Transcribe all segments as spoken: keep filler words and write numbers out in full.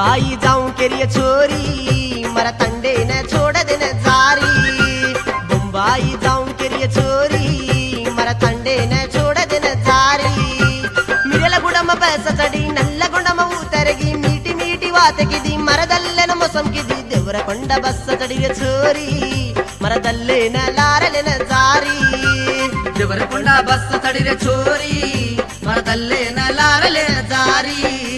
बुम्बाई जाऊं केरिए छोरी मरा तंडे ने छोड़ देने जारी बुम्बाई जाऊं केरिए छोरी मरा तंडे ने छोड़ देने जारी मिरेला गुडम पैसा चढ़ी नल्ला गुडम उतरगी मीठी मीठी बात की दी मरदल्ले न मौसम की दी देवर కొండ बस चढ़ी छोरी मरदल्ले न लारले न जारी देवर కొండ बस चढ़ी छोरी मरदल्ले न लारले न जारी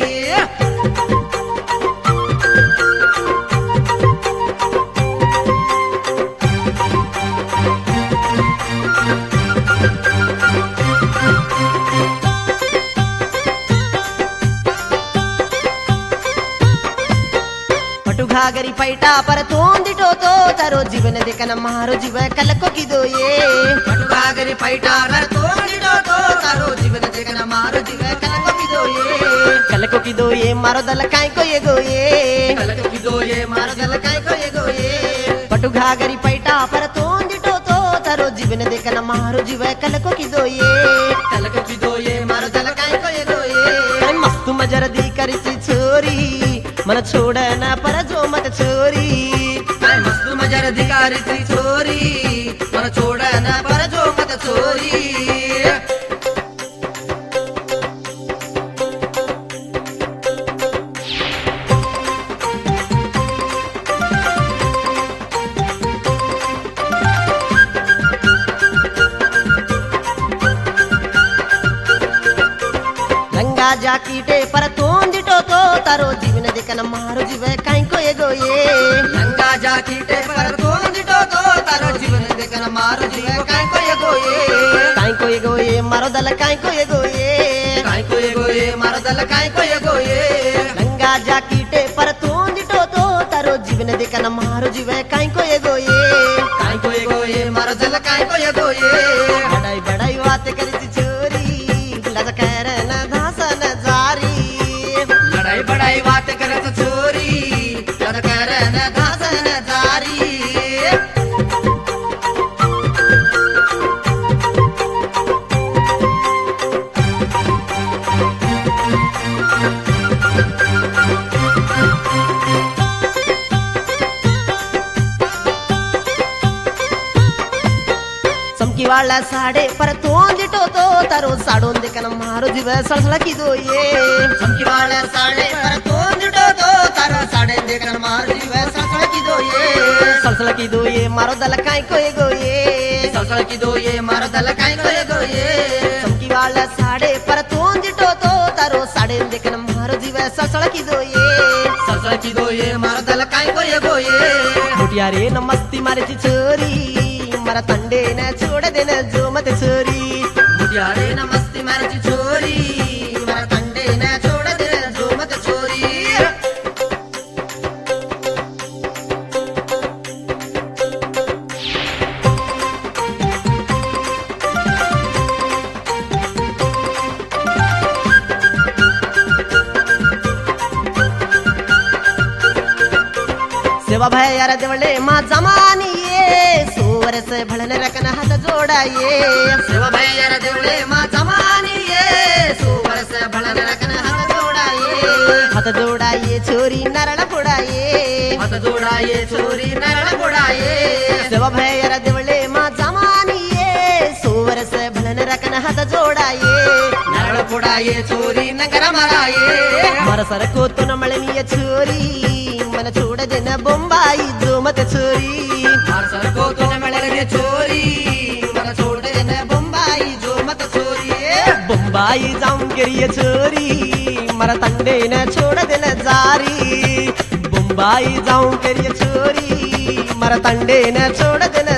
घागरी पैटा पर तोंदिटो तो तारो जीवन देखन मारो जीव कलको किदो ये घागरी पैटा पर तोंदिटो तो तारो जीवन देखन मारो जीव कलको किदो ये कलको किदो ये मारो दल काय को ये गो ये कलको किदो ये मारो दल काय को ये गो ये पटु घागरी पैटा पर तोंदिटो तो तारो जीवन देखन मारो जीव कलको किदो ये कलको किदो ये मारो दल काय को ये गो ये काय मस्त मजर दी करिसी छोरी मन छोड़ना पर जो मत छोरी काय मस्त मजर अधिकारी थी छोरी मन छोड़ना पर जो मत छोरी लंगा जाकीटे पर तोंदिटो तो तारो जीवन देखन मारो जीव काय को ये गो ये लंगा जाकीटे पर तोंदिटो तो तारो जीवन देखन मारो जीव काय को ये गो ये काय को ये गो ये मारो दल काय को ये गो ये काय को ये गो ये मारो दल काय को ये गो ये लंगा जाकीटे पर तोंदिटो तो तारो जीवन देखन मारो जीव काय को ये गो ये काय को ये गो ये मारो दल काय को ये गो ये बड़ाई बड़ाई बात करी छोरी लज करन धासन जारी लड़ाई बड़ाई बात करत छोरी लड़ करन धासन जारी समकी वाला साडे पर तोंदिटो तो तारो साडोन देखन मारो जीव सळसळ किदो ये समकी वाला साडे पर तोंदिटो तो तारो साडे देखन मारो जीव सळसळ किदो ये सळसळ किदो ये मारो दल काय को ये गो ये सळसळ किदो ये मारो दल काय को ये गो ये समकी वाला साडे पर तोंदिटो तो तारो साडे देखन मारो जीव सळसळ किदो ये सळसळ किदो ये मारो दल काय को ये गो ये मोटिया रे न मस्ती मारेची छोरी मरा तंडे न छोड़ देना जो मत छोरी मुटिया रे न मस्ती मारची छोरी मरा तंडे न छोड़ देना जो मत छोरी सेवा भय यार देवले मा जमानी ये सोवर से भळन रकन हात जोडाये सेवा भय यार देवले मा जमानी ये सोवर से भळन रकन हात जोडाये हात जोडाये छोरी नरळ फोडाये हात जोडाये छोरी नरळ फोडाये सेवा भय यार देवले मा जमानी ये सोवर से भळन रकन हात जोडाये नरळ फोडाये छोरी नगर मराये मर सरको तुन मळनिय छोरी मन छोड़ देना बम्बाई जो मत छोरी हर सर को तूने मिलने छोरी मन छोड़ देना बम्बाई जो मत छोरी बम्बाई जाऊं गिरिए छोरी मरा तंडे न छोड़ देना जारी बम्बाई जाऊं गिरिए छोरी मरा तंडे न छोड़ देना